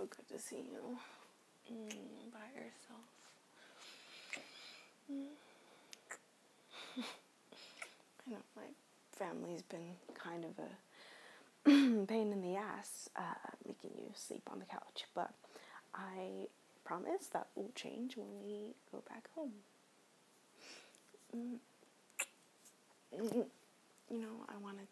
so good to see you by yourself. I know my family's been kind of a pain in the ass making you sleep on the couch, but I promise that will change when we go back home. You know, I wanted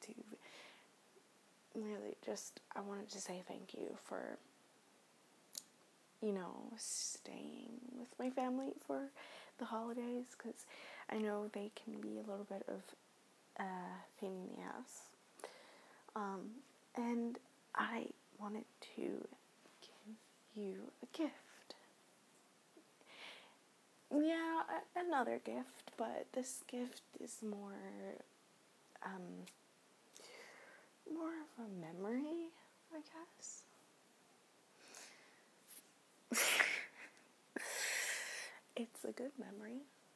to say thank you for, you know, staying with my family for the holidays, because I know they can be a little bit of pain in the ass. And I wanted to give you a gift. Yeah, another gift, but this gift is more of a memory, I guess. It's a good memory.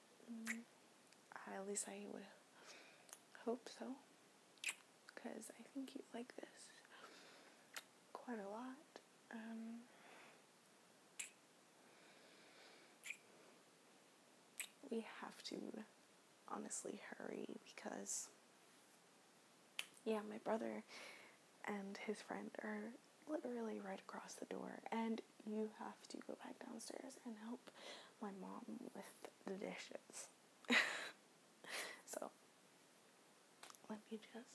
At least I would hope so, because I think you like this quite a lot. We have to honestly hurry because, yeah, my brother and his friend are literally right across the door, and you have to go back downstairs and help my mom with the dishes. So, let me just...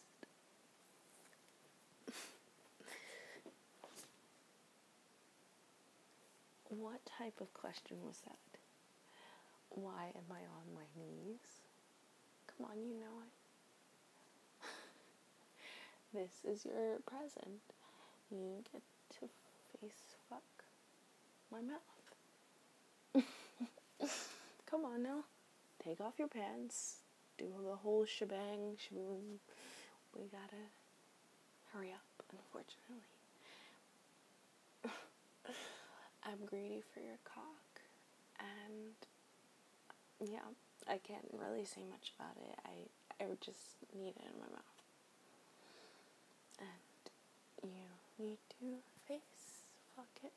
What type of question was that? Why am I on my knees? Come on, you know it. This is your present. You get to face fuck my mouth. Come on now. Take off your pants. Do the whole shebang, shaboom. We gotta hurry up, unfortunately. I'm greedy for your cock. And yeah, I can't really say much about it. I would just need it in my mouth. And you need to face fuck it.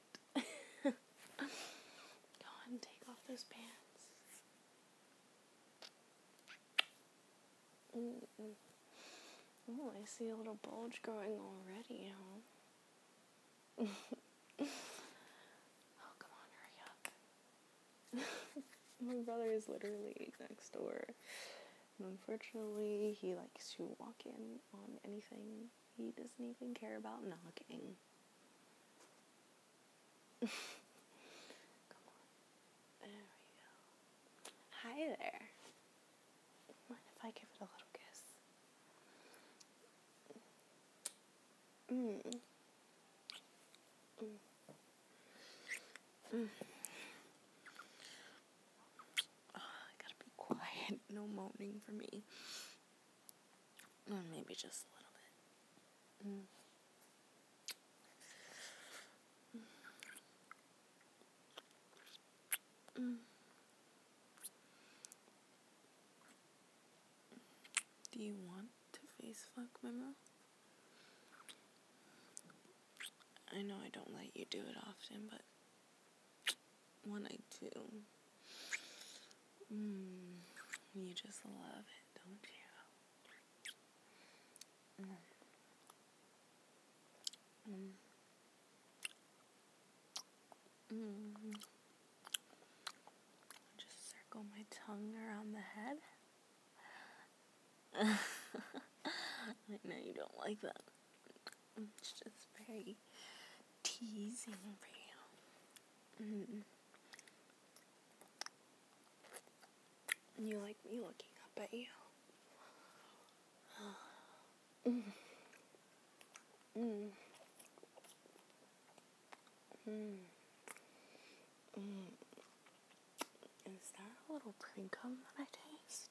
Go on, take off those pants. Oh, I see a little bulge growing already, huh? Oh, come on, hurry up. My brother is literally next door. And unfortunately, he likes to walk in on anything. He doesn't even care about knocking. Come on. There we go. Hi there. Mind if I give it a little kiss? Oh, I gotta be quiet. No moaning for me. Or maybe just a little bit. Do you want to face fuck my mouth? I know I don't let you do it often, but when I do, you just love it, don't you? Just circle my tongue around the head. I know you don't like that. It's just very teasing for you. You like me looking up at you. Is that a little pre-cum that I taste?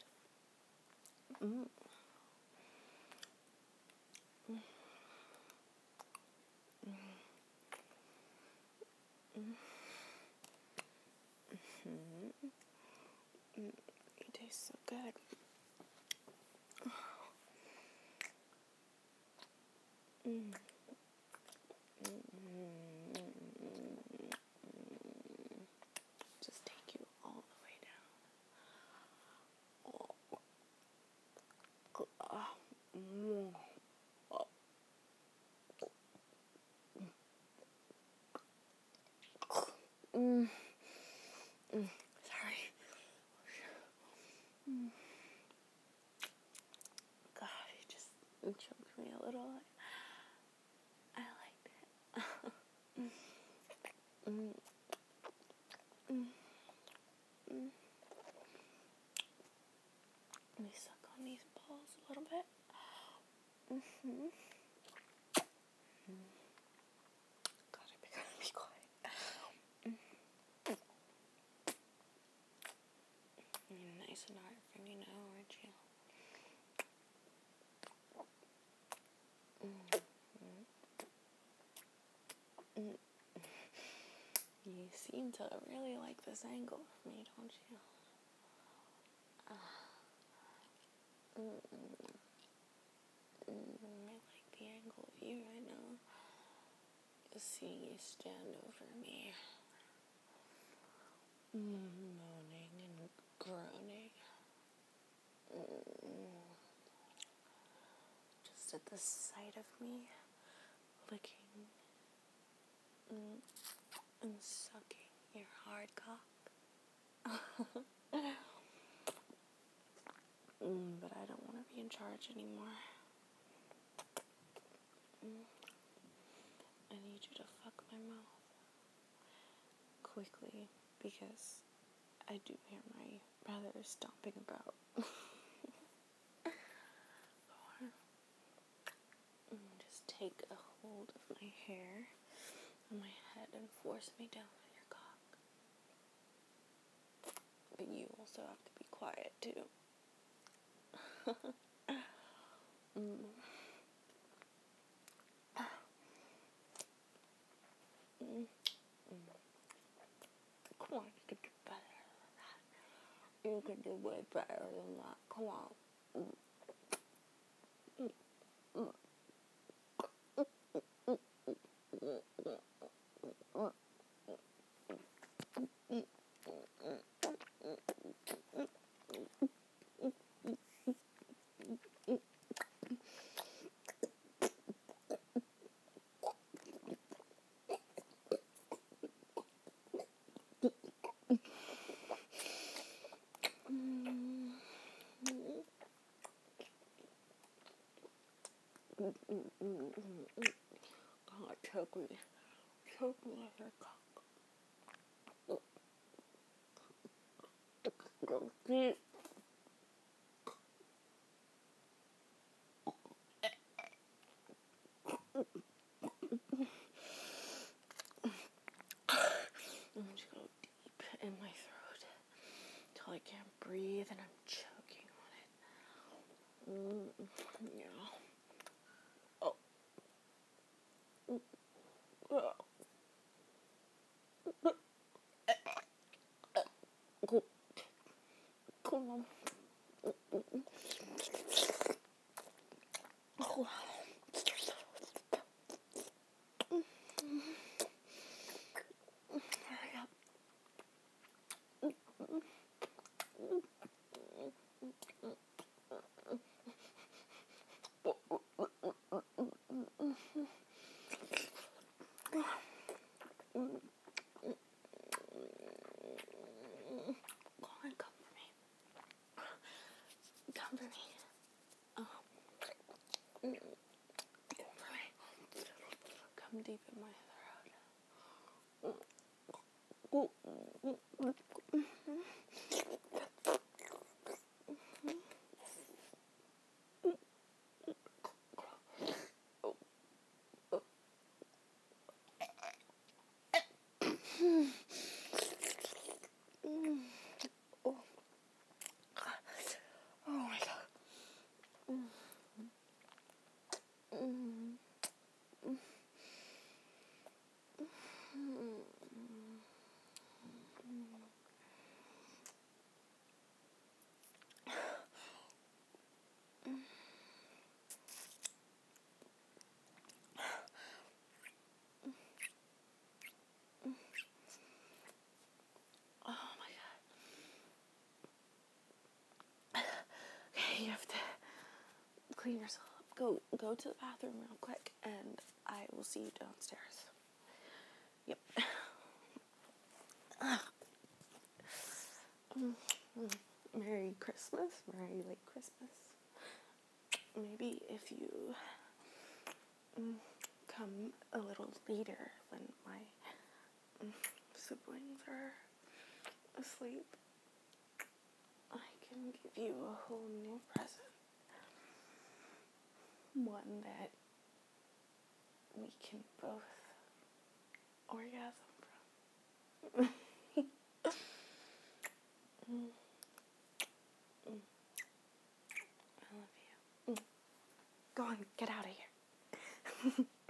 It tastes so good. Sorry. God, it just choked me a little. I liked it. Let me suck on these balls a little bit. God, I gotta be quiet. You're nice and hard for me now, aren't you? You seem to really like this angle of me, don't you? I like the angle of you right now. Just seeing you stand over me, moaning and groaning. Just at the sight of me licking and sucking your hard cock. But I don't want to be in charge anymore. I need you to fuck my mouth quickly, because I do hear my brother stomping about. Just take a hold of my hair on my head and force me down on your cock. But you also have to be quiet too. Come on, you can do better than that. You can do way better than that. Come on. God, choke me with your cock. Go deep. Just go deep in my throat till I can't breathe and I'm choking on it. Yeah. Oh. Come on. Come for me. Come deep in my throat. Oh my God. You have to clean yourself up. Go to the bathroom real quick, and I will see you downstairs. Yep. Merry Christmas, Merry late Christmas. Maybe if you come a little later when my siblings are asleep, I can give you a whole new present. One that we can both orgasm from. I love you. Go on, get out of here.